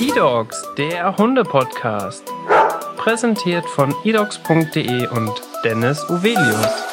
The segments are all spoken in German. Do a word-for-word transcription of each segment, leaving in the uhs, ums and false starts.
eDogs, der Hunde-Podcast. Präsentiert von edogs punkt de und Dennis Uvelius.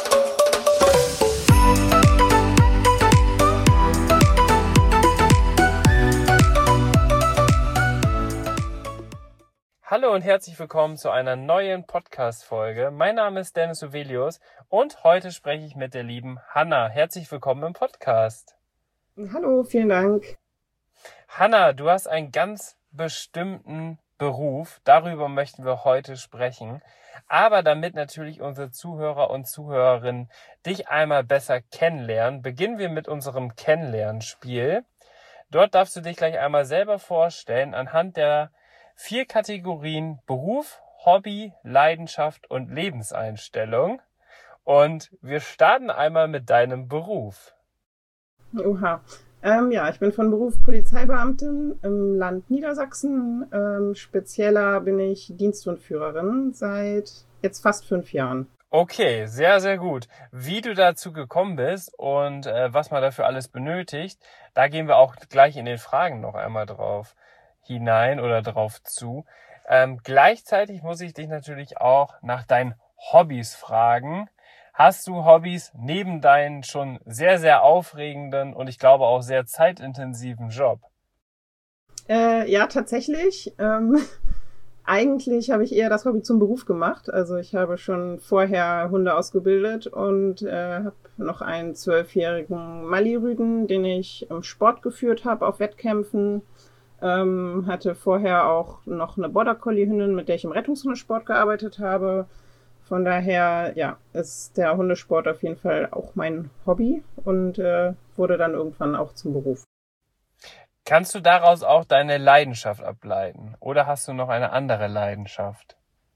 Hallo und herzlich willkommen zu einer neuen Podcast-Folge. Mein Name ist Dennis Uvelius und heute spreche ich mit der lieben Hanna. Herzlich willkommen im Podcast. Hallo, vielen Dank. Hanna, du hast einen ganz bestimmten Beruf. Darüber möchten wir heute sprechen. Aber damit natürlich unsere Zuhörer und Zuhörerinnen dich einmal besser kennenlernen, beginnen wir mit unserem Kennenlernspiel. Dort darfst du dich gleich einmal selber vorstellen anhand der vier Kategorien Beruf, Hobby, Leidenschaft und Lebenseinstellung. Und wir starten einmal mit deinem Beruf. Oha. Ähm, ja, ich bin von Beruf Polizeibeamtin im Land Niedersachsen. Ähm, spezieller bin ich Diensthundführerin seit jetzt fast fünf Jahren. Okay, sehr, sehr gut. Wie du dazu gekommen bist und äh, was man dafür alles benötigt, da gehen wir auch gleich in den Fragen noch einmal drauf hinein oder drauf zu. Ähm, gleichzeitig muss ich dich natürlich auch nach deinen Hobbys fragen. Hast du Hobbys neben deinen schon sehr, sehr aufregenden und ich glaube auch sehr zeitintensiven Job? Äh, ja, tatsächlich. Ähm, eigentlich habe ich eher das Hobby zum Beruf gemacht. Also ich habe schon vorher Hunde ausgebildet und äh, habe noch einen zwölfjährigen Mali-Rüden, den ich im Sport geführt habe auf Wettkämpfen. Ähm, hatte vorher auch noch eine Border Collie Hündin, mit der ich im Rettungshundesport gearbeitet habe. Von daher, ja, ist der Hundesport auf jeden Fall auch mein Hobby und äh, wurde dann irgendwann auch zum Beruf. Kannst du daraus auch deine Leidenschaft ableiten? Oder hast du noch eine andere Leidenschaft?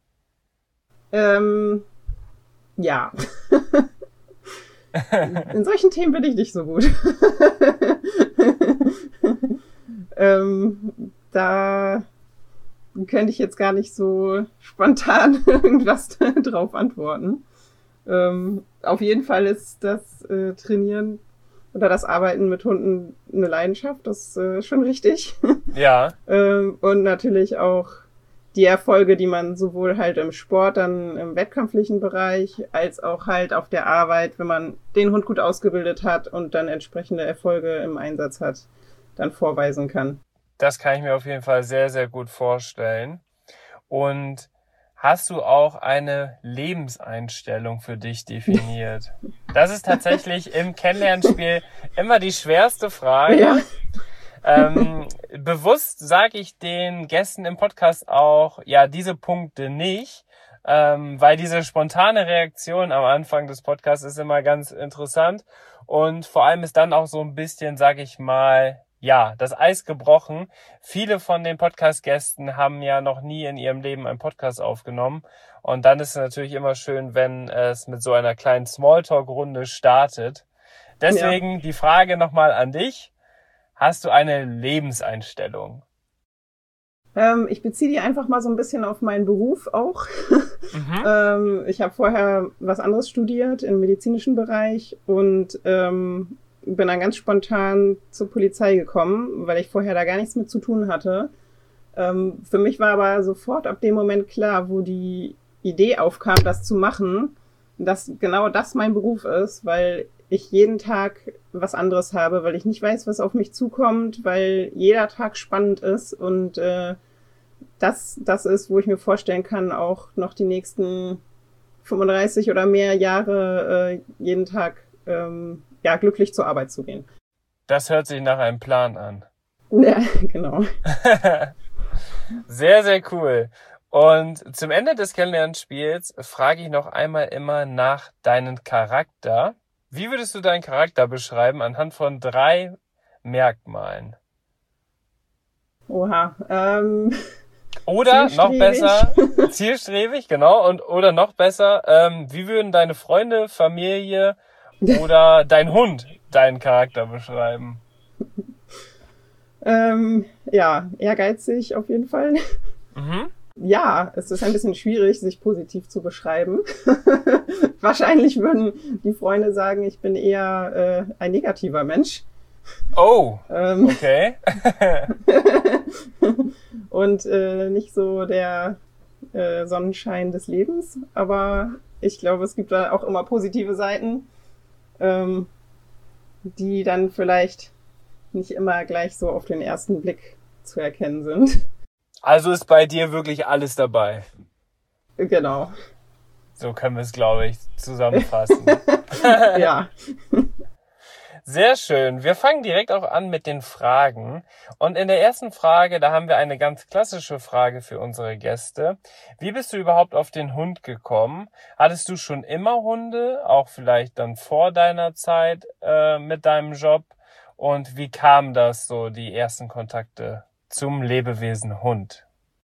Ähm, ja. In solchen Themen bin ich nicht so gut. ähm, da könnte ich jetzt gar nicht so spontan irgendwas drauf antworten. Ähm, auf jeden Fall ist das äh, Trainieren oder das Arbeiten mit Hunden eine Leidenschaft, das ist äh, schon richtig. Ja. ähm, und natürlich auch die Erfolge, die man sowohl halt im Sport, dann im wettkampflichen Bereich, als auch halt auf der Arbeit, wenn man den Hund gut ausgebildet hat und dann entsprechende Erfolge im Einsatz hat, dann vorweisen kann. Das kann ich mir auf jeden Fall sehr, sehr gut vorstellen. Und hast du auch eine Lebenseinstellung für dich definiert? Das ist tatsächlich im Kennenlernspiel immer die schwerste Frage. Ja. Ähm, bewusst sage ich den Gästen im Podcast auch, ja, diese Punkte nicht, ähm, weil diese spontane Reaktion am Anfang des Podcasts ist immer ganz interessant und vor allem ist dann auch so ein bisschen, sage ich mal, ja, das Eis gebrochen. Viele von den Podcast-Gästen haben ja noch nie in ihrem Leben einen Podcast aufgenommen. Und dann ist es natürlich immer schön, wenn es mit so einer kleinen Smalltalk-Runde startet. Deswegen ja. Die Frage nochmal an dich. Hast du eine Lebenseinstellung? Ähm, ich beziehe die einfach mal so ein bisschen auf meinen Beruf auch. Mhm. ähm, ich habe vorher was anderes studiert im medizinischen Bereich und ähm, bin dann ganz spontan zur Polizei gekommen, weil ich vorher da gar nichts mit zu tun hatte. Ähm, für mich war aber sofort ab dem Moment klar, wo die Idee aufkam, das zu machen, dass genau das mein Beruf ist, weil ich jeden Tag was anderes habe, weil ich nicht weiß, was auf mich zukommt, weil jeder Tag spannend ist und äh, das, das ist, wo ich mir vorstellen kann, auch noch die nächsten fünfunddreißig oder mehr Jahre äh, jeden Tag ähm, ja, glücklich zur Arbeit zu gehen. Das hört sich nach einem Plan an. Ja, genau. Sehr, sehr cool. Und zum Ende des Kennenlernspiels frage ich noch einmal immer nach deinem Charakter. Wie würdest du deinen Charakter beschreiben anhand von drei Merkmalen? Oha. Ähm, oder noch besser, zielstrebig, genau. Und oder noch besser, ähm, wie würden deine Freunde, Familie oder dein Hund deinen Charakter beschreiben? Ähm, ja, ehrgeizig auf jeden Fall. Mhm. Ja, es ist ein bisschen schwierig, sich positiv zu beschreiben. Wahrscheinlich würden die Freunde sagen, ich bin eher äh, ein negativer Mensch. Oh, ähm, okay. und äh, nicht so der äh, Sonnenschein des Lebens, aber ich glaube, es gibt da auch immer positive Seiten, ähm, die dann vielleicht nicht immer gleich so auf den ersten Blick zu erkennen sind. Also ist bei dir wirklich alles dabei. Genau. So können wir es, glaube ich, zusammenfassen. Ja. Sehr schön. Wir fangen direkt auch an mit den Fragen. Und in der ersten Frage, da haben wir eine ganz klassische Frage für unsere Gäste. Wie bist du überhaupt auf den Hund gekommen? Hattest du schon immer Hunde, auch vielleicht dann vor deiner Zeit äh, mit deinem Job? Und wie kam das so, die ersten Kontakte zum Lebewesen Hund?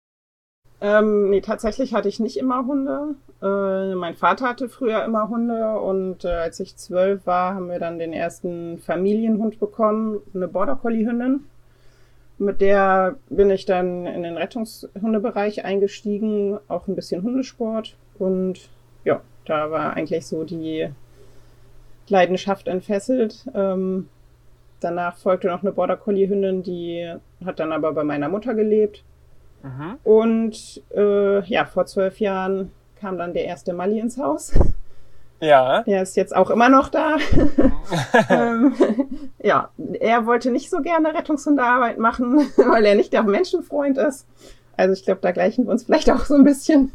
Ähm, nee, tatsächlich hatte ich nicht immer Hunde. Äh, mein Vater hatte früher immer Hunde und äh, als ich zwölf war, haben wir dann den ersten Familienhund bekommen, eine Border Collie Hündin. Mit der bin ich dann in den Rettungshundebereich eingestiegen, auch ein bisschen Hundesport und ja, da war eigentlich so die Leidenschaft entfesselt. Ähm, danach folgte noch eine Border Collie Hündin, die hat dann aber bei meiner Mutter gelebt. Mhm. Und äh, ja, vor zwölf Jahren kam dann der erste Mali ins Haus. Ja. Der ist jetzt auch immer noch da. ähm, ja, er wollte nicht so gerne Rettungshundearbeit machen, weil er nicht der Menschenfreund ist. Also ich glaube, da gleichen wir uns vielleicht auch so ein bisschen.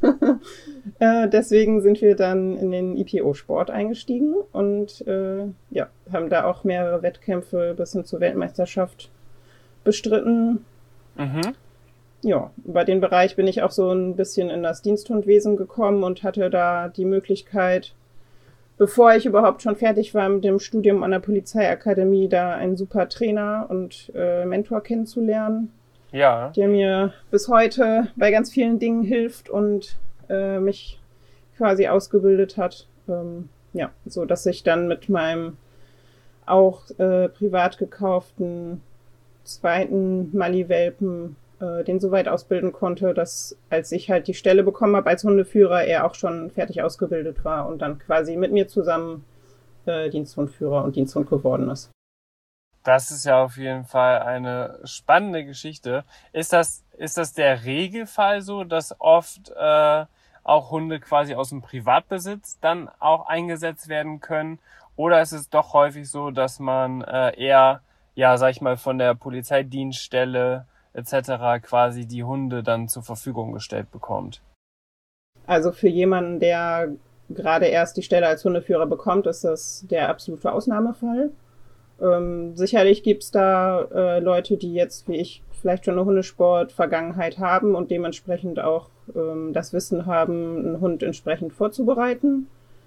äh, deswegen sind wir dann in den I P O-Sport eingestiegen und äh, ja, haben da auch mehrere Wettkämpfe bis hin zur Weltmeisterschaft bestritten. Mhm. Ja, über den Bereich bin ich auch so ein bisschen in das Diensthundwesen gekommen und hatte da die Möglichkeit, bevor ich überhaupt schon fertig war mit dem Studium an der Polizeiakademie, da einen super Trainer und äh, Mentor kennenzulernen, Ja. der mir bis heute bei ganz vielen Dingen hilft und äh, mich quasi ausgebildet hat. Ähm, ja, so dass ich dann mit meinem auch äh, privat gekauften zweiten Mali-Welpen den so weit ausbilden konnte, dass als ich halt die Stelle bekommen habe als Hundeführer, er auch schon fertig ausgebildet war und dann quasi mit mir zusammen äh, Diensthundführer und Diensthund geworden ist. Das ist ja auf jeden Fall eine spannende Geschichte. Ist das, ist das der Regelfall so, dass oft äh, auch Hunde quasi aus dem Privatbesitz dann auch eingesetzt werden können? Oder ist es doch häufig so, dass man äh, eher, ja, sag ich mal, von der Polizeidienststelle et cetera quasi die Hunde dann zur Verfügung gestellt bekommt? Also für jemanden, der gerade erst die Stelle als Hundeführer bekommt, ist das der absolute Ausnahmefall. Ähm, sicherlich gibt's da äh, Leute, die jetzt, wie ich, vielleicht schon eine Hundesport-Vergangenheit haben und dementsprechend auch ähm, das Wissen haben, einen Hund entsprechend vorzubereiten.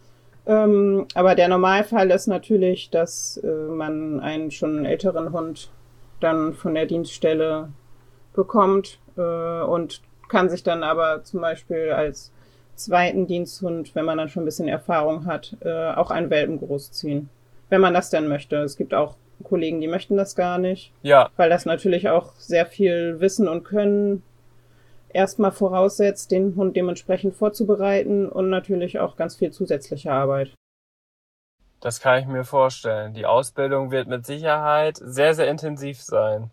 Ähm, aber der Normalfall ist natürlich, dass äh, man einen schon älteren Hund dann von der Dienststelle bekommt äh, und kann sich dann aber zum Beispiel als zweiten Diensthund, wenn man dann schon ein bisschen Erfahrung hat, äh, auch einen Welpen großziehen. Wenn man das denn möchte. Es gibt auch Kollegen, die möchten das gar nicht. Ja. Weil das natürlich auch sehr viel Wissen und Können erstmal voraussetzt, den Hund dementsprechend vorzubereiten und natürlich auch ganz viel zusätzliche Arbeit. Das kann ich mir vorstellen. Die Ausbildung wird mit Sicherheit sehr, sehr intensiv sein.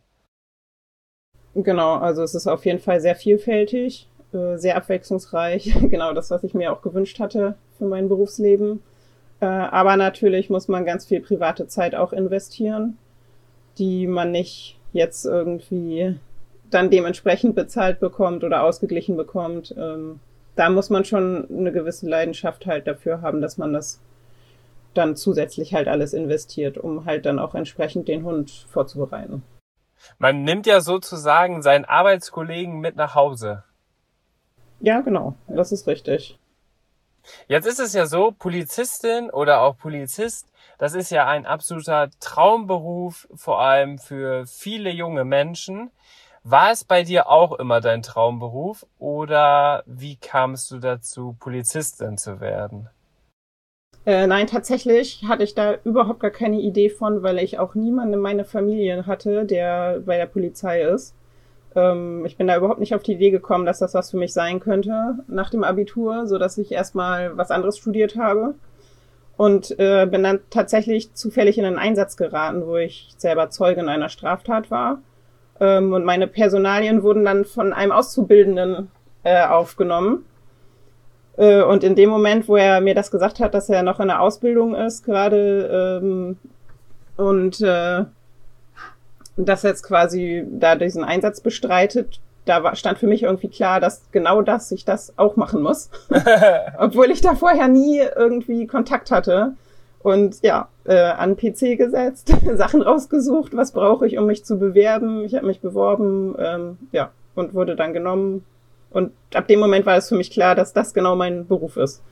Genau, also es ist auf jeden Fall sehr vielfältig, sehr abwechslungsreich. Genau das, was ich mir auch gewünscht hatte für mein Berufsleben. Aber natürlich muss man ganz viel private Zeit auch investieren, die man nicht jetzt irgendwie dann dementsprechend bezahlt bekommt oder ausgeglichen bekommt. Da muss man schon eine gewisse Leidenschaft halt dafür haben, dass man das dann zusätzlich halt alles investiert, um halt dann auch entsprechend den Hund vorzubereiten. Man nimmt ja sozusagen seinen Arbeitskollegen mit nach Hause. Ja, genau, das ist richtig. Jetzt ist es ja so, Polizistin oder auch Polizist, das ist ja ein absoluter Traumberuf, vor allem für viele junge Menschen. War es bei dir auch immer dein Traumberuf oder wie kamst du dazu, Polizistin zu werden? Äh, nein, tatsächlich hatte ich da überhaupt gar keine Idee von, weil ich auch niemanden in meiner Familie hatte, der bei der Polizei ist. Ähm, ich bin da überhaupt nicht auf die Idee gekommen, dass das was für mich sein könnte nach dem Abitur, so dass ich erstmal was anderes studiert habe. und äh, bin dann tatsächlich zufällig in einen Einsatz geraten, wo ich selber Zeugin einer Straftat war. Ähm, und meine Personalien wurden dann von einem Auszubildenden äh, aufgenommen. Äh, und in dem Moment, wo er mir das gesagt hat, dass er noch in der Ausbildung ist gerade ähm, und äh, dass er jetzt quasi da diesen Einsatz bestreitet, da war, stand für mich irgendwie klar, dass genau das, ich das auch machen muss. Obwohl ich da vorher nie irgendwie Kontakt hatte. Und ja, äh, an den P C gesetzt, Sachen rausgesucht, was brauche ich, um mich zu bewerben. Ich habe mich beworben, ähm, ja, und wurde dann genommen. Und ab dem Moment war es für mich klar, dass das genau mein Beruf ist.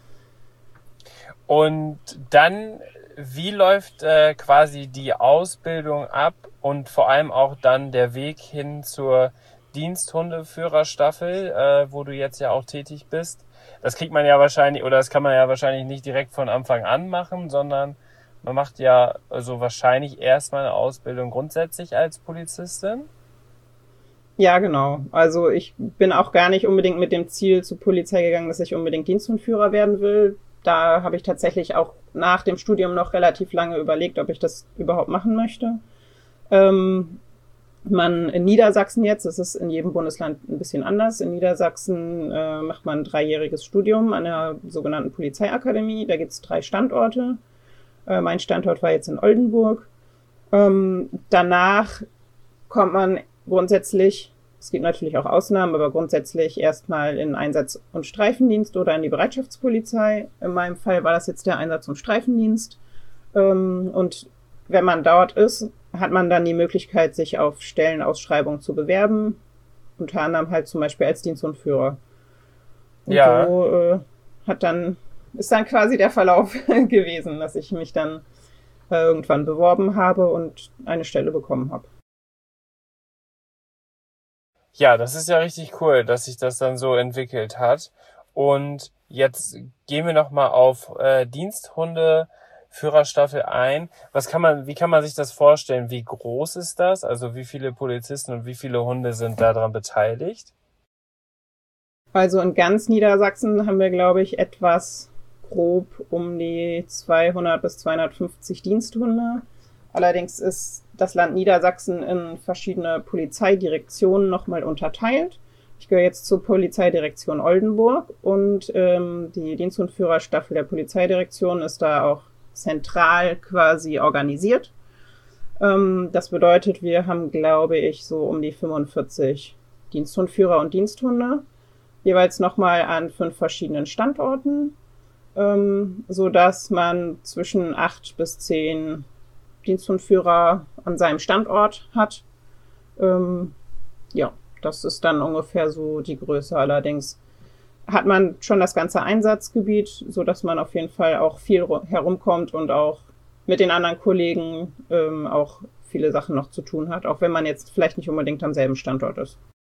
Und dann, wie läuft äh, quasi die Ausbildung ab und vor allem auch dann der Weg hin zur Diensthundeführerstaffel, äh, wo du jetzt ja auch tätig bist? Das kriegt man ja wahrscheinlich, oder das kann man ja wahrscheinlich nicht direkt von Anfang an machen, sondern man macht ja also wahrscheinlich erstmal eine Ausbildung grundsätzlich als Polizistin. Ja, genau. Also ich bin auch gar nicht unbedingt mit dem Ziel zur Polizei gegangen, dass ich unbedingt Diensthundführer werden will. Da habe ich tatsächlich auch nach dem Studium noch relativ lange überlegt, ob ich das überhaupt machen möchte. Ähm, man in Niedersachsen jetzt, das ist in jedem Bundesland ein bisschen anders. In Niedersachsen äh, macht man ein dreijähriges Studium an der sogenannten Polizeiakademie. Da gibt es drei Standorte. Äh, mein Standort war jetzt in Oldenburg. Ähm, danach kommt man grundsätzlich, es gibt natürlich auch Ausnahmen, aber grundsätzlich erstmal in Einsatz- und Streifendienst oder in die Bereitschaftspolizei. In meinem Fall war das jetzt der Einsatz- und Streifendienst. Ähm, und wenn man dort ist, hat man dann die Möglichkeit, sich auf Stellenausschreibungen zu bewerben. Unter anderem halt zum Beispiel als Diensthundführer. Und Ja. so äh, hat dann, ist dann quasi der Verlauf gewesen, dass ich mich dann äh, irgendwann beworben habe und eine Stelle bekommen habe. Ja, das ist ja richtig cool, dass sich das dann so entwickelt hat. Und jetzt gehen wir nochmal auf äh, Diensthundeführerstaffel ein. Was kann man, wie kann man sich das vorstellen? Wie groß ist das? Also wie viele Polizisten und wie viele Hunde sind daran beteiligt? Also in ganz Niedersachsen haben wir, glaube ich, etwas grob um die zweihundert bis zweihundertfünfzig Diensthunde. Allerdings ist das Land Niedersachsen in verschiedene Polizeidirektionen nochmal unterteilt. Ich gehöre jetzt zur Polizeidirektion Oldenburg und ähm, die Diensthundführerstaffel der Polizeidirektion ist da auch zentral quasi organisiert. Ähm, das bedeutet, wir haben, glaube ich, so um die fünfundvierzig Diensthundführer und Diensthunde, jeweils nochmal an fünf verschiedenen Standorten, ähm, so dass man zwischen acht bis zehn Diensthundführer an seinem Standort hat. Ähm, ja, das ist dann ungefähr so die Größe. Allerdings hat man schon das ganze Einsatzgebiet, so dass man auf jeden Fall auch viel herumkommt und auch mit den anderen Kollegen ähm, auch viele Sachen noch zu tun hat, auch wenn man jetzt vielleicht nicht unbedingt am selben Standort ist.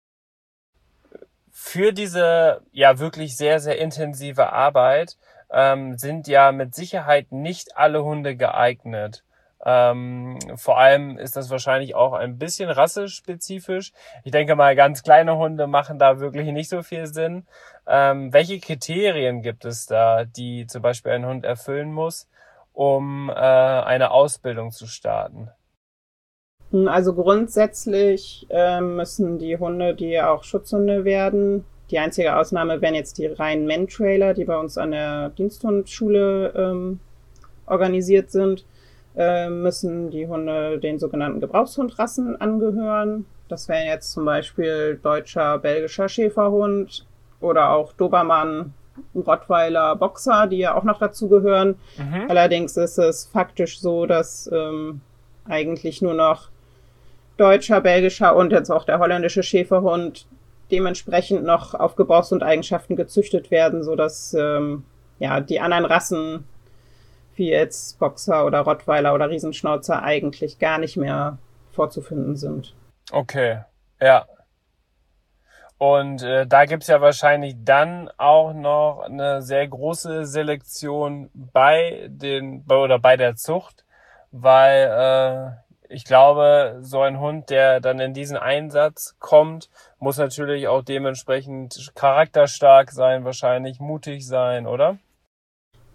Für diese ja wirklich sehr, sehr intensive Arbeit ähm, sind ja mit Sicherheit nicht alle Hunde geeignet. Ähm, vor allem ist das wahrscheinlich auch ein bisschen rassespezifisch. Ich denke mal, ganz kleine Hunde machen da wirklich nicht so viel Sinn. Ähm, welche Kriterien gibt es da, die zum Beispiel ein Hund erfüllen muss, um äh, eine Ausbildung zu starten? Also grundsätzlich äh, müssen die Hunde, die auch Schutzhunde werden, die einzige Ausnahme wären jetzt die reinen Men-Trailer, die bei uns an der Diensthundschule ähm, organisiert sind, äh, müssen die Hunde den sogenannten Gebrauchshundrassen angehören. Das wären jetzt zum Beispiel deutscher, belgischer Schäferhund oder auch Dobermann, Rottweiler, Boxer, die ja auch noch dazu gehören. Mhm. Allerdings ist es faktisch so, dass ähm, eigentlich nur noch deutscher, belgischer und jetzt auch der holländische Schäferhund dementsprechend noch auf Gebrauchshundeigenschaften gezüchtet werden, sodass ähm, ja die anderen Rassen wie jetzt Boxer oder Rottweiler oder Riesenschnauzer eigentlich gar nicht mehr vorzufinden sind. Okay, ja. Und äh, da gibt's ja wahrscheinlich dann auch noch eine sehr große Selektion bei den bei, oder bei der Zucht, weil äh, ich glaube, so ein Hund, der dann in diesen Einsatz kommt, muss natürlich auch dementsprechend charakterstark sein, wahrscheinlich mutig sein, oder?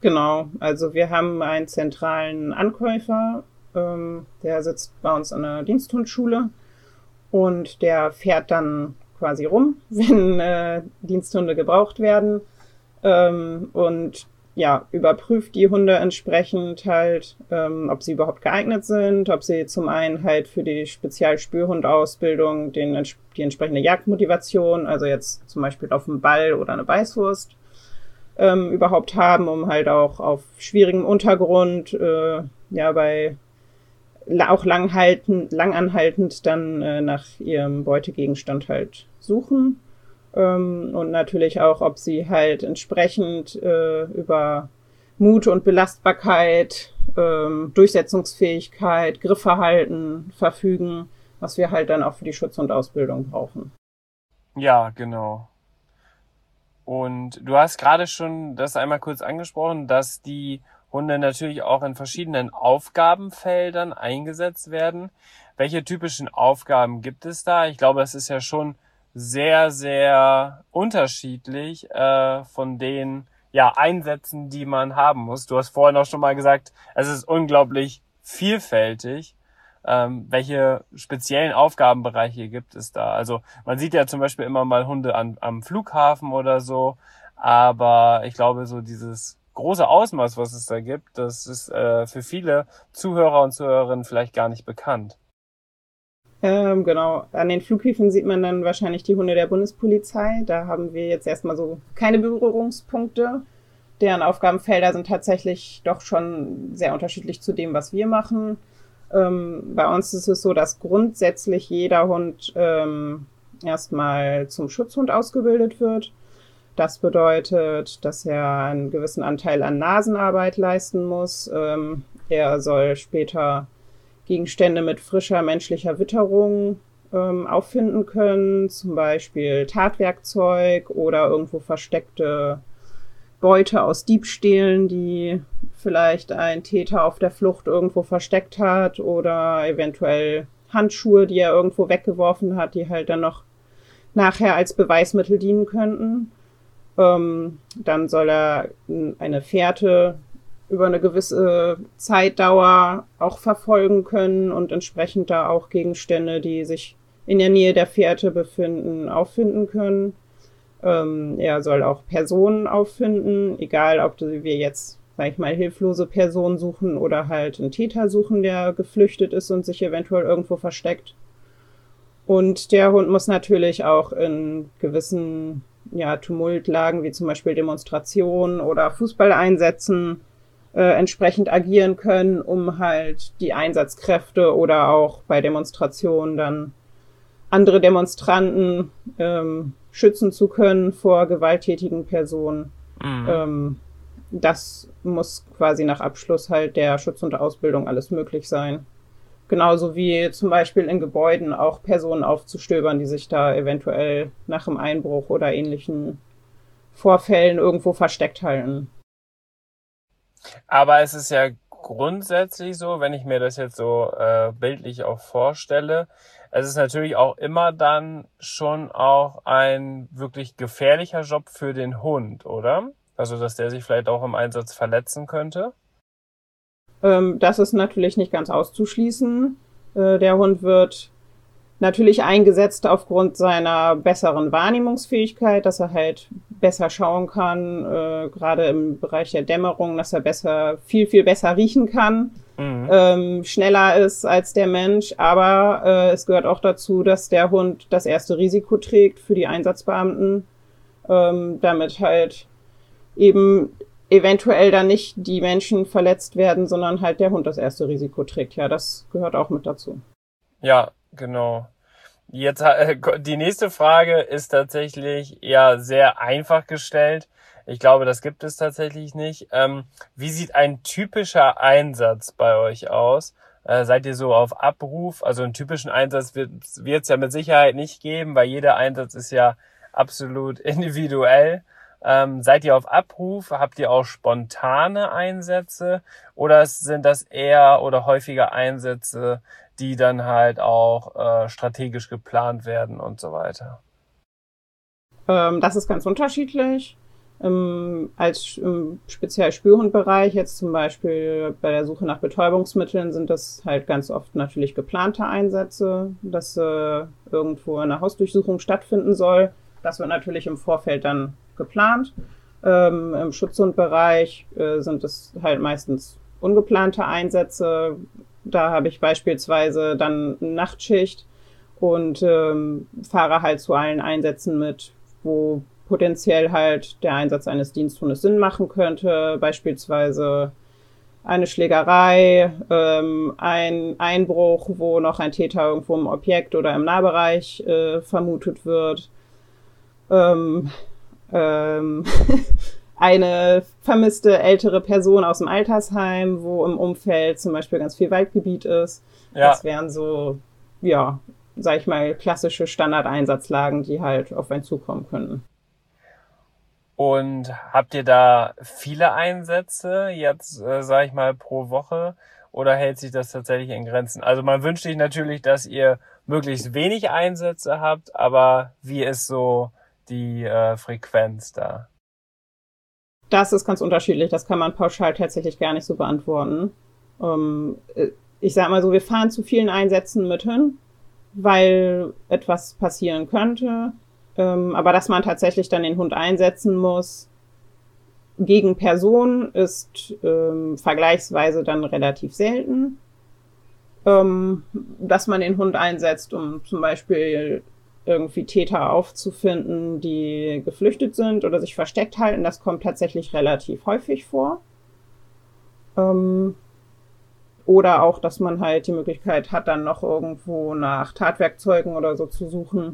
Genau, also wir haben einen zentralen Ankäufer, ähm, der sitzt bei uns an der Diensthundschule und der fährt dann quasi rum, wenn äh, Diensthunde gebraucht werden, ähm, und ja, überprüft die Hunde entsprechend halt, ähm, ob sie überhaupt geeignet sind, ob sie zum einen halt für die Spezialspürhundausbildung den, die entsprechende Jagdmotivation, also jetzt zum Beispiel auf einen Ball oder eine Beißwurst, ähm, überhaupt haben, um halt auch auf schwierigem Untergrund, äh, ja, bei auch langhaltend, langanhaltend dann äh, nach ihrem Beutegegenstand halt suchen. Ähm, und natürlich auch, ob sie halt entsprechend äh, über Mut und Belastbarkeit, ähm, Durchsetzungsfähigkeit, Griffverhalten verfügen, was wir halt dann auch für die Schutzhundausbildung brauchen. Ja, genau. Und du hast gerade schon das einmal kurz angesprochen, dass die Hunde natürlich auch in verschiedenen Aufgabenfeldern eingesetzt werden. Welche typischen Aufgaben gibt es da? Ich glaube, es ist ja schon sehr, sehr unterschiedlich äh, von den ja, Einsätzen, die man haben muss. Du hast vorhin auch schon mal gesagt, es ist unglaublich vielfältig. Ähm, welche speziellen Aufgabenbereiche gibt es da? Also man sieht ja zum Beispiel immer mal Hunde an, am Flughafen oder so, aber ich glaube, so dieses große Ausmaß, was es da gibt, das ist äh, für viele Zuhörer und Zuhörerinnen vielleicht gar nicht bekannt. Ähm, genau, an den Flughäfen sieht man dann wahrscheinlich die Hunde der Bundespolizei. Da haben wir jetzt erstmal so keine Berührungspunkte. Deren Aufgabenfelder sind tatsächlich doch schon sehr unterschiedlich zu dem, was wir machen. Ähm, bei uns ist es so, dass grundsätzlich jeder Hund ähm, erstmal zum Schutzhund ausgebildet wird. Das bedeutet, dass er einen gewissen Anteil an Nasenarbeit leisten muss. Ähm, er soll später Gegenstände mit frischer menschlicher Witterung ähm, auffinden können, zum Beispiel Tatwerkzeug oder irgendwo versteckte Beute aus Diebstählen, die vielleicht ein Täter auf der Flucht irgendwo versteckt hat, oder eventuell Handschuhe, die er irgendwo weggeworfen hat, die halt dann noch nachher als Beweismittel dienen könnten. Ähm, dann soll er eine Fährte über eine gewisse Zeitdauer auch verfolgen können und entsprechend da auch Gegenstände, die sich in der Nähe der Fährte befinden, auffinden können. Ähm, er soll auch Personen auffinden, egal ob wir jetzt, sag ich mal, hilflose Personen suchen oder halt einen Täter suchen, der geflüchtet ist und sich eventuell irgendwo versteckt. Und der Hund muss natürlich auch in gewissen ja, Tumultlagen, wie zum Beispiel Demonstrationen oder Fußballeinsätzen, äh, entsprechend agieren können, um halt die Einsatzkräfte oder auch bei Demonstrationen dann andere Demonstranten ähm, schützen zu können vor gewalttätigen Personen. Mhm. Ähm, das muss quasi nach Abschluss halt der Schutz- und Ausbildung alles möglich sein. Genauso wie zum Beispiel in Gebäuden auch Personen aufzustöbern, die sich da eventuell nach einem Einbruch oder ähnlichen Vorfällen irgendwo versteckt halten. Aber es ist ja grundsätzlich so, wenn ich mir das jetzt so äh, bildlich auch vorstelle, es ist natürlich auch immer dann schon auch ein wirklich gefährlicher Job für den Hund, oder? Also, dass der sich vielleicht auch im Einsatz verletzen könnte? Ähm, das ist natürlich nicht ganz auszuschließen. Äh, der Hund wird natürlich eingesetzt aufgrund seiner besseren Wahrnehmungsfähigkeit, dass er halt besser schauen kann, äh, gerade im Bereich der Dämmerung, dass er besser, viel, viel besser riechen kann, mhm. ähm, schneller ist als der Mensch. Aber äh, es gehört auch dazu, dass der Hund das erste Risiko trägt für die Einsatzbeamten, ähm, damit halt eben eventuell dann nicht die Menschen verletzt werden, sondern halt der Hund das erste Risiko trägt. Ja, das gehört auch mit dazu. Ja, genau. Jetzt äh, die nächste Frage ist tatsächlich ja sehr einfach gestellt. Ich glaube, das gibt es tatsächlich nicht. Ähm, wie sieht ein typischer Einsatz bei euch aus? Äh, seid ihr so auf Abruf? Also einen typischen Einsatz wird es ja mit Sicherheit nicht geben, weil jeder Einsatz ist ja absolut individuell. Ähm, seid ihr auf Abruf? Habt ihr auch spontane Einsätze? Oder sind das eher oder häufiger Einsätze, die dann halt auch äh, strategisch geplant werden und so weiter? Ähm, das ist ganz unterschiedlich. Im, als im Spezialspürhundbereich, jetzt zum Beispiel bei der Suche nach Betäubungsmitteln, sind das halt ganz oft natürlich geplante Einsätze, dass äh, irgendwo eine Hausdurchsuchung stattfinden soll. Das wird natürlich im Vorfeld dann geplant. Ähm, Im Schutzhundbereich äh, sind es halt meistens ungeplante Einsätze. Da habe ich beispielsweise dann eine Nachtschicht und ähm, fahre halt zu allen Einsätzen mit, wo potenziell halt der Einsatz eines Diensthundes Sinn machen könnte, beispielsweise eine Schlägerei, ähm, ein Einbruch, wo noch ein Täter irgendwo im Objekt oder im Nahbereich äh, vermutet wird, ähm, ähm, eine vermisste ältere Person aus dem Altersheim, wo im Umfeld zum Beispiel ganz viel Waldgebiet ist. Ja. Das wären so, ja, sag ich mal, klassische Standardeinsatzlagen, die halt auf einen zukommen könnten. Und habt ihr da viele Einsätze jetzt, äh, sag ich mal, pro Woche oder hält sich das tatsächlich in Grenzen? Also man wünscht sich natürlich, dass ihr möglichst wenig Einsätze habt, aber wie ist so die äh, Frequenz da? Das ist ganz unterschiedlich. Das kann man pauschal tatsächlich gar nicht so beantworten. Ähm, ich sag mal so, wir fahren zu vielen Einsätzen mit hin, weil etwas passieren könnte. Ähm, aber dass man tatsächlich dann den Hund einsetzen muss gegen Personen, ist ähm, vergleichsweise dann relativ selten. Ähm, dass man den Hund einsetzt, um zum Beispiel irgendwie Täter aufzufinden, die geflüchtet sind oder sich versteckt halten, das kommt tatsächlich relativ häufig vor. Ähm, oder auch, dass man halt die Möglichkeit hat, dann noch irgendwo nach Tatwerkzeugen oder so zu suchen.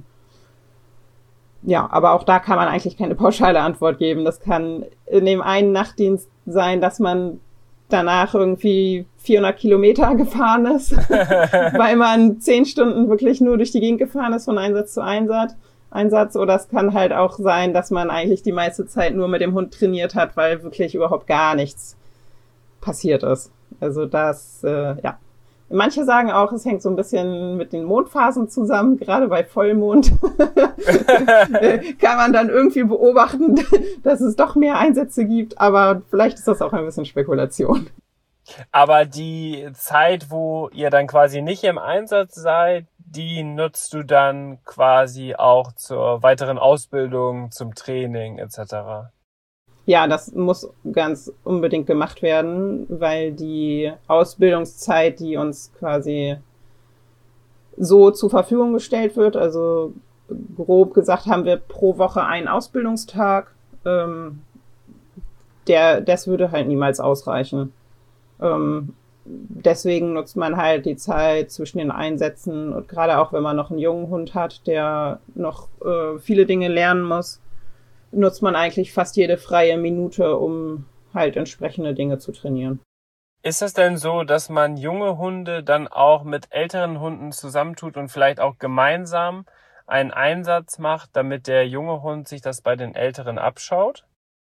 Ja, aber auch da kann man eigentlich keine pauschale Antwort geben. Das kann in dem einen Nachtdienst sein, dass man danach irgendwie vierhundert Kilometer gefahren ist, weil man zehn Stunden wirklich nur durch die Gegend gefahren ist von Einsatz zu Einsatz. Einsatz. Oder es kann halt auch sein, dass man eigentlich die meiste Zeit nur mit dem Hund trainiert hat, weil wirklich überhaupt gar nichts passiert ist. Also das, äh, ja. Manche sagen auch, es hängt so ein bisschen mit den Mondphasen zusammen, gerade bei Vollmond kann man dann irgendwie beobachten, dass es doch mehr Einsätze gibt, aber vielleicht ist das auch ein bisschen Spekulation. Aber die Zeit, wo ihr dann quasi nicht im Einsatz seid, die nutzt du dann quasi auch zur weiteren Ausbildung, zum Training et cetera? Ja, das muss ganz unbedingt gemacht werden, weil die Ausbildungszeit, die uns quasi so zur Verfügung gestellt wird, also grob gesagt haben wir pro Woche einen Ausbildungstag, ähm, der, das würde halt niemals ausreichen. Ähm, deswegen nutzt man halt die Zeit zwischen den Einsätzen und gerade auch, wenn man noch einen jungen Hund hat, der noch äh, viele Dinge lernen muss, nutzt man eigentlich fast jede freie Minute, um halt entsprechende Dinge zu trainieren. Ist es denn so, dass man junge Hunde dann auch mit älteren Hunden zusammentut und vielleicht auch gemeinsam einen Einsatz macht, damit der junge Hund sich das bei den Älteren abschaut?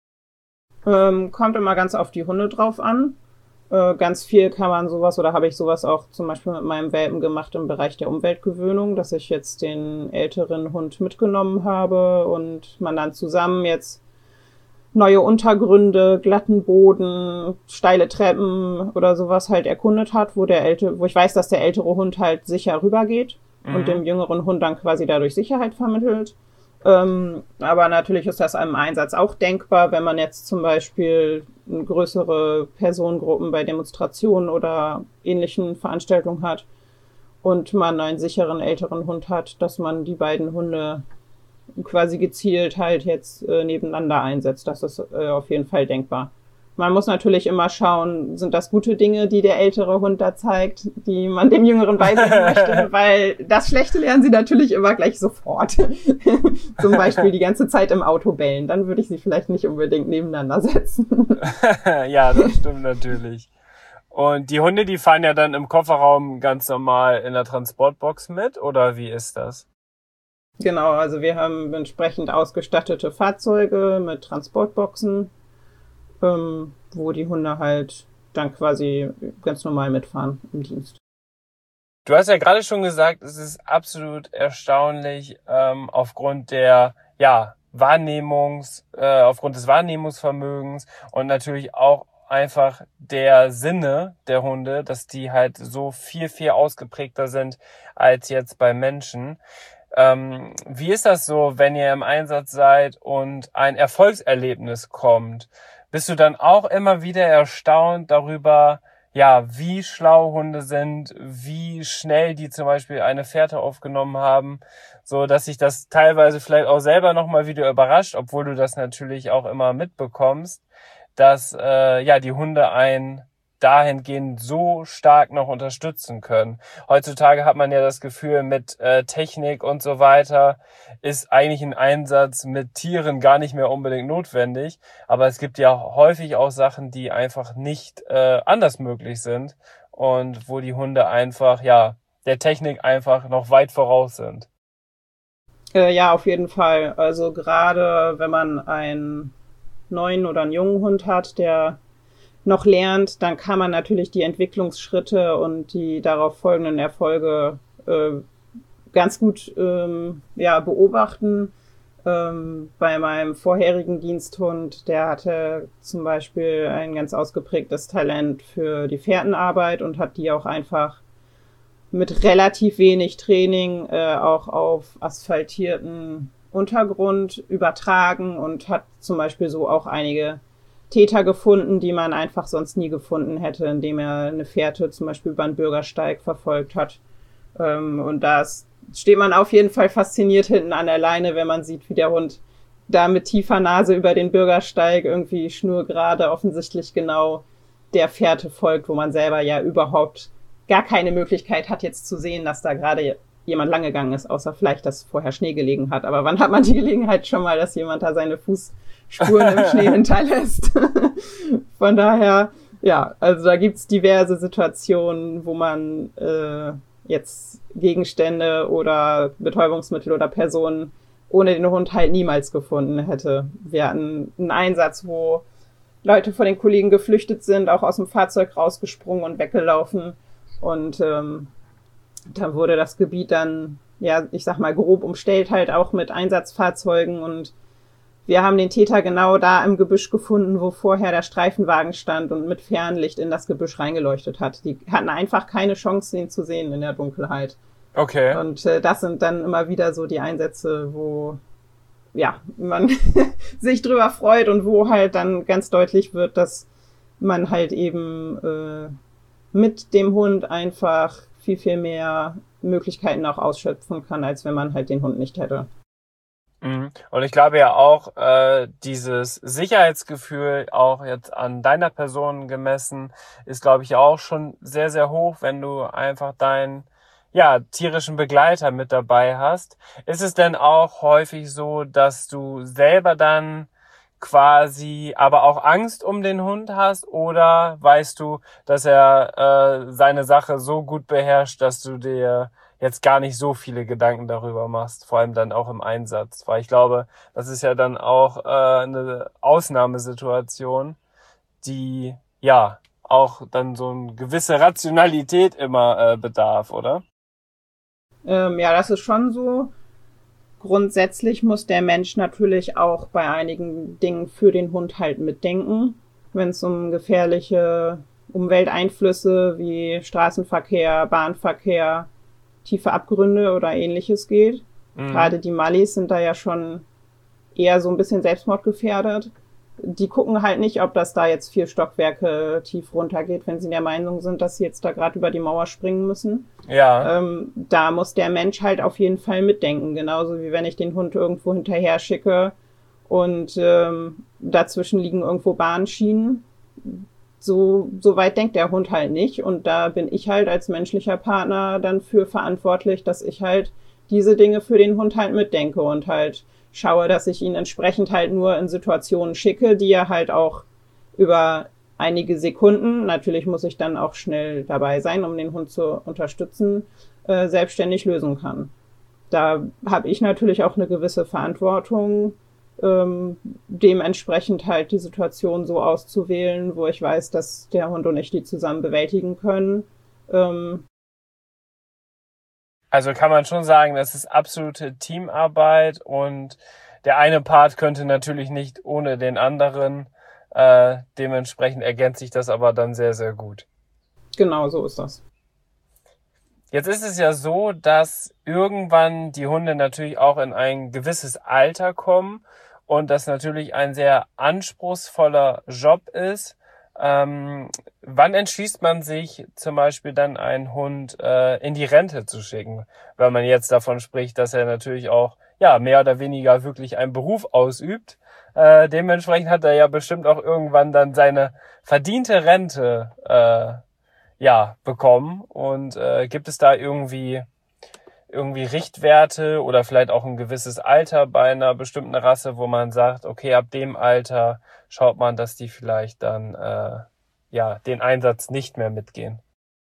Ähm, kommt immer ganz auf die Hunde drauf an. Äh, ganz viel kann man sowas, oder habe ich sowas auch zum Beispiel mit meinem Welpen gemacht im Bereich der Umweltgewöhnung, dass ich jetzt den älteren Hund mitgenommen habe und man dann zusammen jetzt neue Untergründe, glatten Boden, steile Treppen oder sowas halt erkundet hat, wo der ältere, wo ich weiß, dass der ältere Hund halt sicher rübergeht mhm. und dem jüngeren Hund dann quasi dadurch Sicherheit vermittelt. Ähm, aber natürlich ist das im Einsatz auch denkbar, wenn man jetzt zum Beispiel größere Personengruppen bei Demonstrationen oder ähnlichen Veranstaltungen hat und man einen sicheren älteren Hund hat, dass man die beiden Hunde quasi gezielt halt jetzt äh, nebeneinander einsetzt. Das ist äh, auf jeden Fall denkbar. Man muss natürlich immer schauen, sind das gute Dinge, die der ältere Hund da zeigt, die man dem Jüngeren beibringen möchte, weil das Schlechte lernen sie natürlich immer gleich sofort. Zum Beispiel die ganze Zeit im Auto bellen. Dann würde ich sie vielleicht nicht unbedingt nebeneinander setzen. Ja, das stimmt natürlich. Und die Hunde, die fahren ja dann im Kofferraum ganz normal in der Transportbox mit, oder wie ist das? Genau, also wir haben entsprechend ausgestattete Fahrzeuge mit Transportboxen, ähm, wo die Hunde halt dann quasi ganz normal mitfahren im Dienst. Du hast ja gerade schon gesagt, es ist absolut erstaunlich, ähm, aufgrund der ja Wahrnehmungs, äh, aufgrund des Wahrnehmungsvermögens und natürlich auch einfach der Sinne der Hunde, dass die halt so viel, viel ausgeprägter sind als jetzt bei Menschen. Ähm, wie ist das so, wenn ihr im Einsatz seid und ein Erfolgserlebnis kommt? Bist du dann auch immer wieder erstaunt darüber, ja, wie schlau Hunde sind, wie schnell die zum Beispiel eine Fährte aufgenommen haben, so dass sich das teilweise vielleicht auch selber nochmal wieder überrascht, obwohl du das natürlich auch immer mitbekommst, dass äh, ja die Hunde einen dahingehend so stark noch unterstützen können. Heutzutage hat man ja das Gefühl, mit äh, Technik und so weiter ist eigentlich ein Einsatz mit Tieren gar nicht mehr unbedingt notwendig. Aber es gibt ja häufig auch Sachen, die einfach nicht äh, anders möglich sind und wo die Hunde einfach, ja, der Technik einfach noch weit voraus sind. Äh, ja, auf jeden Fall. Also gerade wenn man einen neuen oder einen jungen Hund hat, der noch lernt, dann kann man natürlich die Entwicklungsschritte und die darauf folgenden Erfolge äh, ganz gut ähm, ja, beobachten. Ähm, bei meinem vorherigen Diensthund, der hatte zum Beispiel ein ganz ausgeprägtes Talent für die Fährtenarbeit und hat die auch einfach mit relativ wenig Training äh, auch auf asphaltierten Untergrund übertragen und hat zum Beispiel so auch einige Täter gefunden, die man einfach sonst nie gefunden hätte, indem er eine Fährte zum Beispiel über einen Bürgersteig verfolgt hat. Ähm, und da steht man auf jeden Fall fasziniert hinten an der Leine, wenn man sieht, wie der Hund da mit tiefer Nase über den Bürgersteig irgendwie schnurgerade offensichtlich genau der Fährte folgt, wo man selber ja überhaupt gar keine Möglichkeit hat, jetzt zu sehen, dass da gerade jemand lang gegangen ist, außer vielleicht, dass vorher Schnee gelegen hat. Aber wann hat man die Gelegenheit schon mal, dass jemand da seine Fußspuren im Schnee hinterlässt? Von daher, ja, also da gibt's diverse Situationen, wo man äh, jetzt Gegenstände oder Betäubungsmittel oder Personen ohne den Hund halt niemals gefunden hätte. Wir hatten einen Einsatz, wo Leute von den Kollegen geflüchtet sind, auch aus dem Fahrzeug rausgesprungen und weggelaufen. Und ähm, da wurde das Gebiet dann, ja, ich sag mal, grob umstellt, halt auch mit Einsatzfahrzeugen. Und wir haben den Täter genau da im Gebüsch gefunden, wo vorher der Streifenwagen stand und mit Fernlicht in das Gebüsch reingeleuchtet hat. Die hatten einfach keine Chance, ihn zu sehen in der Dunkelheit. Okay. Und äh, das sind dann immer wieder so die Einsätze, wo ja man sich drüber freut und wo halt dann ganz deutlich wird, dass man halt eben äh, mit dem Hund einfach viel, viel mehr Möglichkeiten auch ausschöpfen kann, als wenn man halt den Hund nicht hätte. Und ich glaube ja auch, äh, dieses Sicherheitsgefühl auch jetzt an deiner Person gemessen ist, glaube ich, auch schon sehr, sehr hoch, wenn du einfach deinen ja, tierischen Begleiter mit dabei hast. Ist es denn auch häufig so, dass du selber dann quasi aber auch Angst um den Hund hast, oder weißt du, dass er äh, seine Sache so gut beherrscht, dass du dir jetzt gar nicht so viele Gedanken darüber machst, vor allem dann auch im Einsatz? Weil ich glaube, das ist ja dann auch äh, eine Ausnahmesituation, die ja auch dann so eine gewisse Rationalität immer äh, bedarf, oder? Ähm, ja, das ist schon so. Grundsätzlich muss der Mensch natürlich auch bei einigen Dingen für den Hund halt mitdenken. Wenn es um gefährliche Umwelteinflüsse wie Straßenverkehr, Bahnverkehr, tiefe Abgründe oder ähnliches geht. Mhm. Gerade die Mallis sind da ja schon eher so ein bisschen selbstmordgefährdet. Die gucken halt nicht, ob das da jetzt vier Stockwerke tief runtergeht, wenn sie der Meinung sind, dass sie jetzt da gerade über die Mauer springen müssen. Ja. Ähm, da muss der Mensch halt auf jeden Fall mitdenken. Genauso wie wenn ich den Hund irgendwo hinterher schicke und ähm, dazwischen liegen irgendwo Bahnschienen. So, so weit denkt der Hund halt nicht. Und da bin ich halt als menschlicher Partner dann für verantwortlich, dass ich halt diese Dinge für den Hund halt mitdenke und halt schaue, dass ich ihn entsprechend halt nur in Situationen schicke, die er halt auch über einige Sekunden, natürlich muss ich dann auch schnell dabei sein, um den Hund zu unterstützen, äh, selbstständig lösen kann. Da habe ich natürlich auch eine gewisse Verantwortung, ähm, dementsprechend halt die Situation so auszuwählen, wo ich weiß, dass der Hund und ich die zusammen bewältigen können. Ähm, Also kann man schon sagen, das ist absolute Teamarbeit und der eine Part könnte natürlich nicht ohne den anderen. Äh, dementsprechend ergänzt sich das aber dann sehr, sehr gut. Genau, so ist das. Jetzt ist es ja so, dass irgendwann die Hunde natürlich auch in ein gewisses Alter kommen und das natürlich ein sehr anspruchsvoller Job ist. Ähm, wann entschließt man sich zum Beispiel dann einen Hund äh, in die Rente zu schicken? Weil man jetzt davon spricht, dass er natürlich auch ja mehr oder weniger wirklich einen Beruf ausübt. Äh, dementsprechend hat er ja bestimmt auch irgendwann dann seine verdiente Rente äh, ja bekommen. Und äh, gibt es da irgendwie irgendwie Richtwerte oder vielleicht auch ein gewisses Alter bei einer bestimmten Rasse, wo man sagt, okay, ab dem Alter schaut man, dass die vielleicht dann äh, ja den Einsatz nicht mehr mitgehen?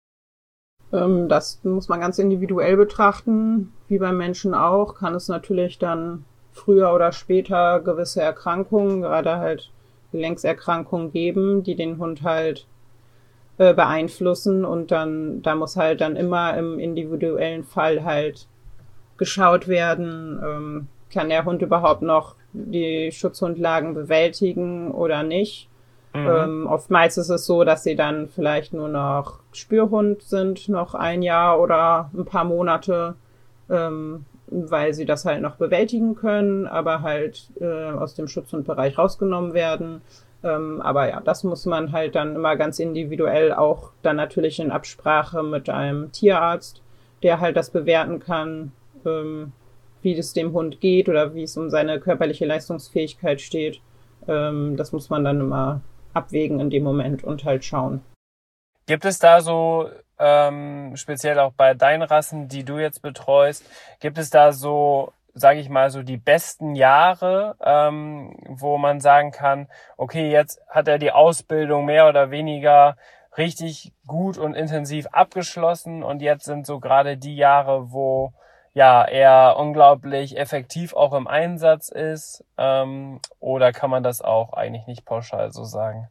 Ähm, das muss man ganz individuell betrachten, wie beim Menschen auch. Kann es natürlich dann früher oder später gewisse Erkrankungen, gerade halt Gelenkserkrankungen geben, die den Hund halt äh, beeinflussen und dann, da muss halt dann immer im individuellen Fall halt geschaut werden, ähm, kann der Hund überhaupt noch die Schutzhundlagen bewältigen oder nicht. Mhm. Ähm, oftmals ist es so, dass sie dann vielleicht nur noch Spürhund sind, noch ein Jahr oder ein paar Monate, ähm, weil sie das halt noch bewältigen können, aber halt äh, aus dem Schutzhundbereich rausgenommen werden. Ähm, aber ja, das muss man halt dann immer ganz individuell auch dann natürlich in Absprache mit einem Tierarzt, der halt das bewerten kann, ähm, wie es dem Hund geht oder wie es um seine körperliche Leistungsfähigkeit steht. Ähm, das muss man dann immer abwägen in dem Moment und halt schauen. Gibt es da so, ähm, speziell auch bei deinen Rassen, die du jetzt betreust, gibt es da so, sage ich mal, so die besten Jahre, ähm, wo man sagen kann, okay, jetzt hat er die Ausbildung mehr oder weniger richtig gut und intensiv abgeschlossen und jetzt sind so gerade die Jahre, wo ja er unglaublich effektiv auch im Einsatz ist, ähm, oder kann man das auch eigentlich nicht pauschal so sagen?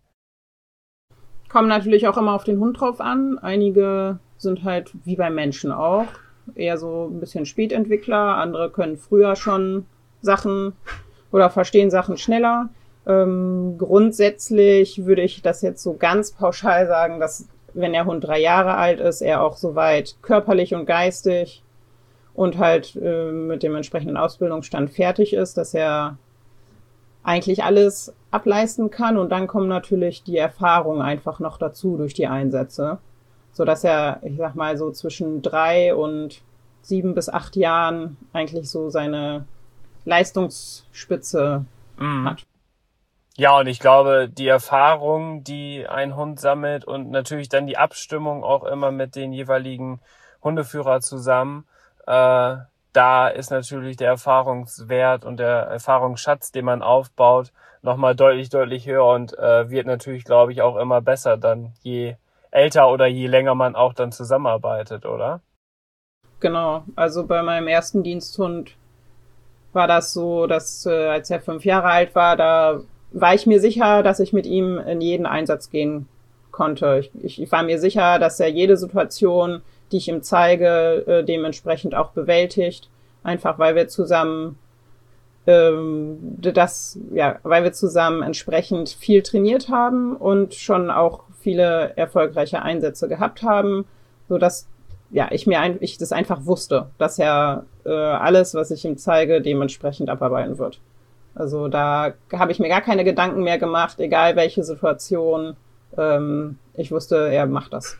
Kommt natürlich auch immer auf den Hund drauf an. Einige sind halt wie beim Menschen auch eher so ein bisschen Spätentwickler, andere können früher schon Sachen oder verstehen Sachen schneller. Ähm, grundsätzlich würde ich das jetzt so ganz pauschal sagen, dass wenn der Hund drei Jahre alt ist, er auch soweit körperlich und geistig und halt äh, mit dem entsprechenden Ausbildungsstand fertig ist, dass er eigentlich alles ableisten kann und dann kommen natürlich die Erfahrungen einfach noch dazu durch die Einsätze, so dass er, ich sag mal, so zwischen drei und sieben bis acht Jahren eigentlich so seine Leistungsspitze mhm. hat. Ja, und ich glaube, die Erfahrung, die ein Hund sammelt und natürlich dann die Abstimmung auch immer mit den jeweiligen Hundeführer zusammen, äh, da ist natürlich der Erfahrungswert und der Erfahrungsschatz, den man aufbaut, nochmal deutlich, deutlich höher und äh, wird natürlich, glaube ich, auch immer besser dann, je älter oder je länger man auch dann zusammenarbeitet, oder? Genau, also bei meinem ersten Diensthund war das so, dass äh, als er fünf Jahre alt war, da war ich mir sicher, dass ich mit ihm in jeden Einsatz gehen konnte. Ich, ich war mir sicher, dass er jede Situation, die ich ihm zeige, äh, dementsprechend auch bewältigt. Einfach weil wir zusammen ähm, das, ja, weil wir zusammen entsprechend viel trainiert haben und schon auch viele erfolgreiche Einsätze gehabt haben, so dass ja ich mir ein, ich das einfach wusste, dass er äh, alles, was ich ihm zeige, dementsprechend abarbeiten wird. Also da habe ich mir gar keine Gedanken mehr gemacht, egal welche Situation. Ähm, ich wusste, er macht das.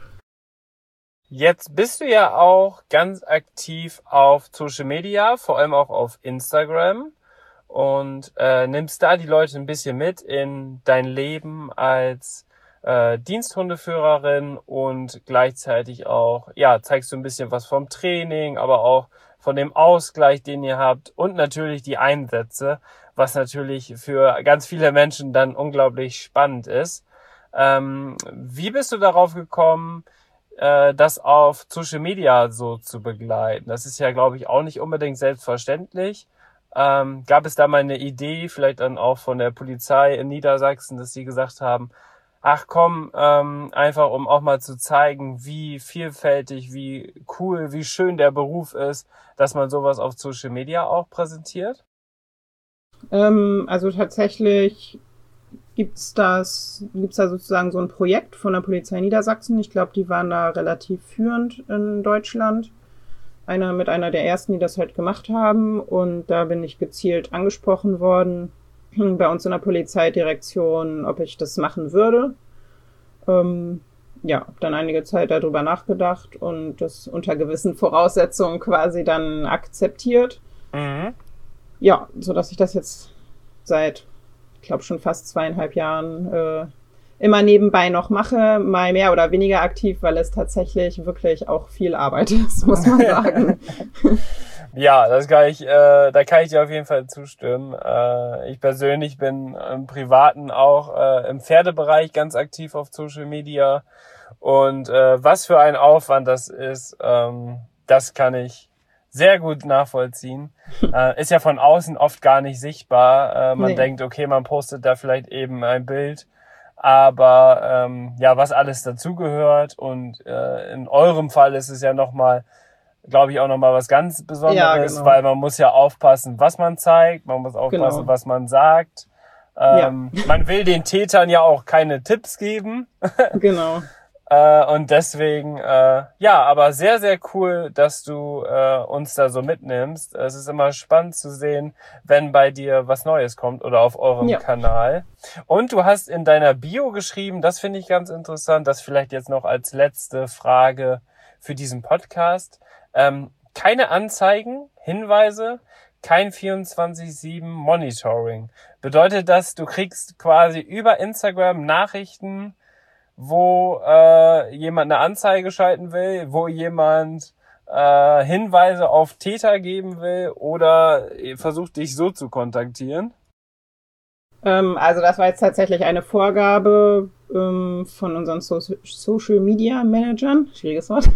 Jetzt bist du ja auch ganz aktiv auf Social Media, vor allem auch auf Instagram und äh, nimmst da die Leute ein bisschen mit in dein Leben als äh, Diensthundeführerin und gleichzeitig auch, ja, zeigst du ein bisschen was vom Training, aber auch von dem Ausgleich, den ihr habt und natürlich die Einsätze, was natürlich für ganz viele Menschen dann unglaublich spannend ist. Ähm, wie bist du darauf gekommen, das auf Social Media so zu begleiten? Das ist ja, glaube ich, auch nicht unbedingt selbstverständlich. Ähm, gab es da mal eine Idee, vielleicht dann auch von der Polizei in Niedersachsen, dass sie gesagt haben, ach komm, ähm, einfach um auch mal zu zeigen, wie vielfältig, wie cool, wie schön der Beruf ist, dass man sowas auf Social Media auch präsentiert? Ähm, also tatsächlich gibt's das, gibt's da sozusagen so ein Projekt von der Polizei Niedersachsen. Ich glaube, die waren da relativ führend in Deutschland. Einer mit einer der ersten, die das halt gemacht haben. Und da bin ich gezielt angesprochen worden bei uns in der Polizeidirektion, ob ich das machen würde. Ähm, ja, habe dann einige Zeit darüber nachgedacht und das unter gewissen Voraussetzungen quasi dann akzeptiert. Mhm. Ja, so dass ich das jetzt seit, ich glaube schon fast zweieinhalb Jahren äh, immer nebenbei noch mache, mal mehr oder weniger aktiv, weil es tatsächlich wirklich auch viel Arbeit ist, muss man sagen. Ja, das kann ich, äh, da kann ich dir auf jeden Fall zustimmen. Äh, ich persönlich bin im Privaten auch äh, im Pferdebereich ganz aktiv auf Social Media und äh, was für ein Aufwand das ist, ähm, das kann ich sehr gut nachvollziehen. Äh, ist ja von außen oft gar nicht sichtbar. Äh, man Nee. denkt, okay, man postet da vielleicht eben ein Bild, aber ähm, ja, was alles dazugehört und äh, in eurem Fall ist es ja nochmal, glaube ich, auch nochmal was ganz Besonderes, Ja, genau. weil man muss ja aufpassen, was man zeigt, man muss aufpassen, Genau. was man sagt. Ähm, man will den Tätern ja auch keine Tipps geben. Genau. Äh, und deswegen, äh, ja, aber sehr, sehr cool, dass du äh, uns da so mitnimmst. Es ist immer spannend zu sehen, wenn bei dir was Neues kommt oder auf eurem Ja. Kanal. Und du hast in deiner Bio geschrieben, das finde ich ganz interessant, das vielleicht jetzt noch als letzte Frage für diesen Podcast. Ähm, keine Anzeigen, Hinweise, kein vierundzwanzig sieben Monitoring. Bedeutet das, du kriegst quasi über Instagram Nachrichten, wo äh, jemand eine Anzeige schalten will, wo jemand äh, Hinweise auf Täter geben will oder versucht dich so zu kontaktieren? Ähm, also das war jetzt tatsächlich eine Vorgabe ähm, von unseren so Social Media Managern, schwieriges Wort,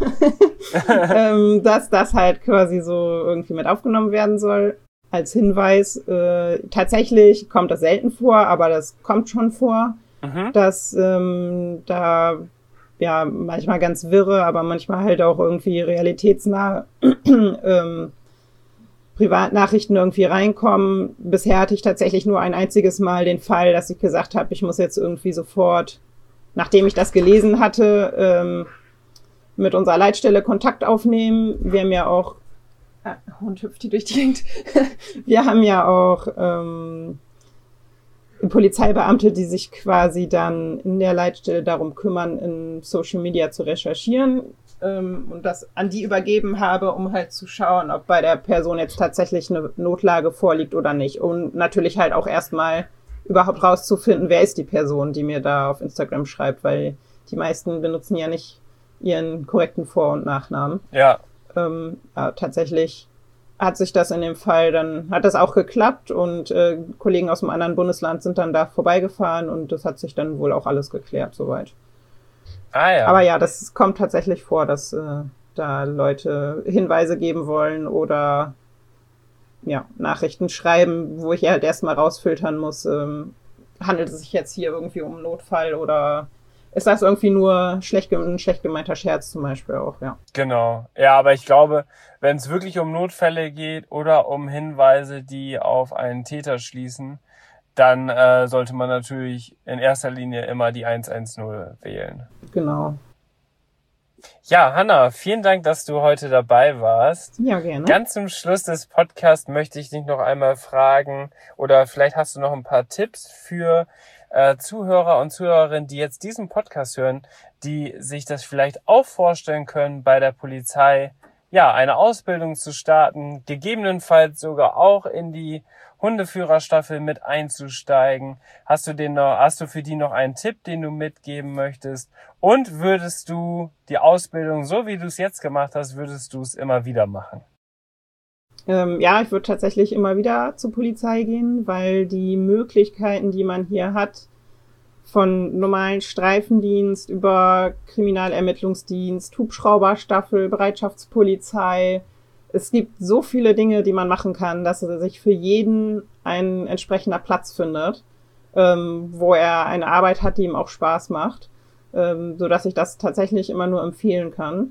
ähm, dass das halt quasi so irgendwie mit aufgenommen werden soll. Als Hinweis, äh, tatsächlich kommt das selten vor, aber das kommt schon vor. Mhm. Dass ähm, da ja manchmal ganz wirre, aber manchmal halt auch irgendwie realitätsnahe ähm, Privatnachrichten irgendwie reinkommen. Bisher hatte ich tatsächlich nur ein einziges Mal den Fall, dass ich gesagt habe, ich muss jetzt irgendwie sofort, nachdem ich das gelesen hatte, ähm, mit unserer Leitstelle Kontakt aufnehmen. Wir haben ja auch, ah, Hund hüpft hier durch die Gegend. Wir haben ja auch ähm, Polizeibeamte, die sich quasi dann in der Leitstelle darum kümmern, in Social Media zu recherchieren ähm, und das an die übergeben habe, um halt zu schauen, ob bei der Person jetzt tatsächlich eine Notlage vorliegt oder nicht. Und natürlich halt auch erstmal überhaupt rauszufinden, wer ist die Person, die mir da auf Instagram schreibt, weil die meisten benutzen ja nicht ihren korrekten Vor- und Nachnamen. Ja. Ähm, ja, tatsächlich hat sich das in dem Fall dann, hat das auch geklappt und äh, Kollegen aus einem anderen Bundesland sind dann da vorbeigefahren und das hat sich dann wohl auch alles geklärt soweit. Ah ja. Aber ja, das kommt tatsächlich vor, dass äh, da Leute Hinweise geben wollen oder ja, Nachrichten schreiben, wo ich halt erstmal rausfiltern muss, ähm, handelt es sich jetzt hier irgendwie um einen Notfall oder ist das irgendwie nur schlecht, ein schlecht gemeinter Scherz zum Beispiel auch, ja. Genau. Ja, aber ich glaube, wenn es wirklich um Notfälle geht oder um Hinweise, die auf einen Täter schließen, dann äh, sollte man natürlich in erster Linie immer die eins eins null wählen. Genau. Ja, Hanna, vielen Dank, dass du heute dabei warst. Ja, gerne. Ganz zum Schluss des Podcasts möchte ich dich noch einmal fragen, oder vielleicht hast du noch ein paar Tipps für äh, Zuhörer und Zuhörerinnen, die jetzt diesen Podcast hören, die sich das vielleicht auch vorstellen können, bei der Polizei ja eine Ausbildung zu starten, gegebenenfalls sogar auch in die Hundeführerstaffel mit einzusteigen. Hast du den noch, hast du für die noch einen Tipp, den du mitgeben möchtest? Und würdest du die Ausbildung, so wie du es jetzt gemacht hast, würdest du es immer wieder machen? Ähm, ja, ich würde tatsächlich immer wieder zur Polizei gehen, weil die Möglichkeiten, die man hier hat, von normalen Streifendienst über Kriminalermittlungsdienst, Hubschrauberstaffel, Bereitschaftspolizei, es gibt so viele Dinge, die man machen kann, dass sich für jeden ein entsprechender Platz findet, ähm, wo er eine Arbeit hat, die ihm auch Spaß macht, ähm, so dass ich das tatsächlich immer nur empfehlen kann.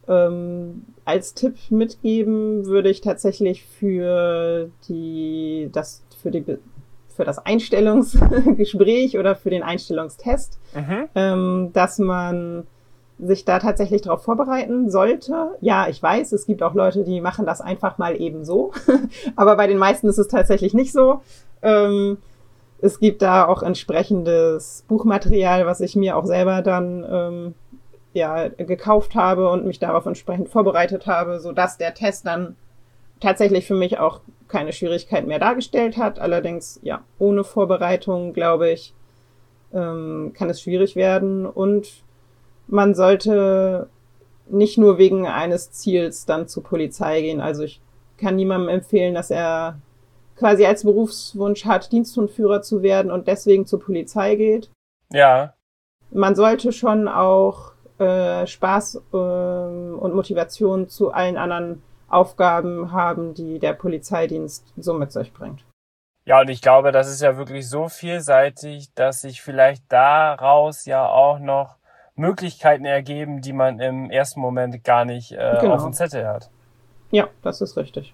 Ähm, als Tipp mitgeben würde ich tatsächlich für die, das, für die, für das Einstellungsgespräch oder für den Einstellungstest, mhm. ähm, dass man sich da tatsächlich darauf vorbereiten sollte. Ja, ich weiß, es gibt auch Leute, die machen das einfach mal eben so. Aber bei den meisten ist es tatsächlich nicht so. Ähm, es gibt da auch entsprechendes Buchmaterial, was ich mir auch selber dann ähm, ja gekauft habe und mich darauf entsprechend vorbereitet habe, sodass der Test dann tatsächlich für mich auch keine Schwierigkeit mehr dargestellt hat. Allerdings, ja, ohne Vorbereitung, glaube ich, ähm, kann es schwierig werden. Und man sollte nicht nur wegen eines Ziels dann zur Polizei gehen. Also ich kann niemandem empfehlen, dass er quasi als Berufswunsch hat, Diensthundführer zu werden und deswegen zur Polizei geht. Ja. Man sollte schon auch äh, Spaß äh, und Motivation zu allen anderen Aufgaben haben, die der Polizeidienst so mit sich bringt. Ja, und ich glaube, das ist ja wirklich so vielseitig, dass sich vielleicht daraus ja auch noch Möglichkeiten ergeben, die man im ersten Moment gar nicht äh, genau. auf dem Zettel hat. Ja, das ist richtig.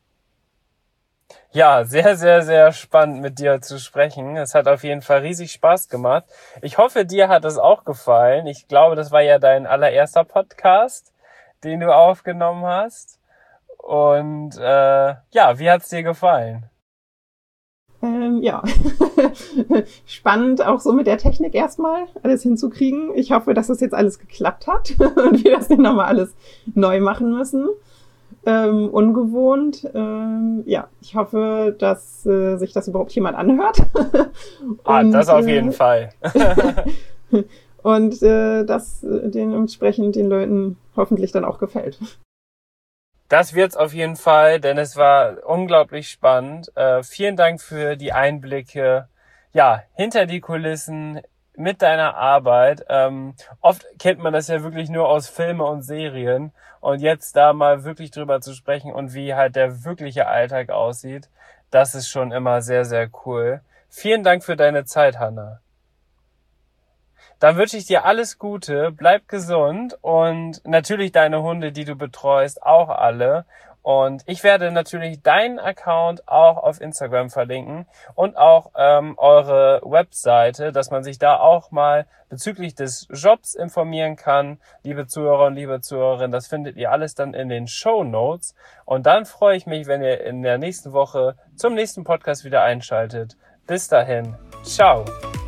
Ja, sehr, sehr, sehr spannend mit dir zu sprechen. Es hat auf jeden Fall riesig Spaß gemacht. Ich hoffe, dir hat es auch gefallen. Ich glaube, das war ja dein allererster Podcast, den du aufgenommen hast. Und äh, ja, wie hat's dir gefallen? Ähm, ja, spannend auch so mit der Technik erstmal alles hinzukriegen. Ich hoffe, dass das jetzt alles geklappt hat und wir das nicht nochmal alles neu machen müssen. Ähm, ungewohnt. Ähm, ja, ich hoffe, dass äh, sich das überhaupt jemand anhört. Ah, und, das auf jeden äh, Fall. und äh, dass äh, den entsprechend den Leuten hoffentlich dann auch gefällt. Das wird's auf jeden Fall, denn es war unglaublich spannend. Äh, vielen Dank für die Einblicke, ja, hinter die Kulissen mit deiner Arbeit. Ähm, oft kennt man das ja wirklich nur aus Filmen und Serien. Und jetzt da mal wirklich drüber zu sprechen und wie halt der wirkliche Alltag aussieht, das ist schon immer sehr, sehr cool. Vielen Dank für deine Zeit, Hanna. Dann wünsche ich dir alles Gute, bleib gesund und natürlich deine Hunde, die du betreust, auch alle. Und ich werde natürlich deinen Account auch auf Instagram verlinken und auch ähm, eure Webseite, dass man sich da auch mal bezüglich des Jobs informieren kann. Liebe Zuhörer und liebe Zuhörerinnen, das findet ihr alles dann in den Shownotes. Und dann freue ich mich, wenn ihr in der nächsten Woche zum nächsten Podcast wieder einschaltet. Bis dahin, ciao.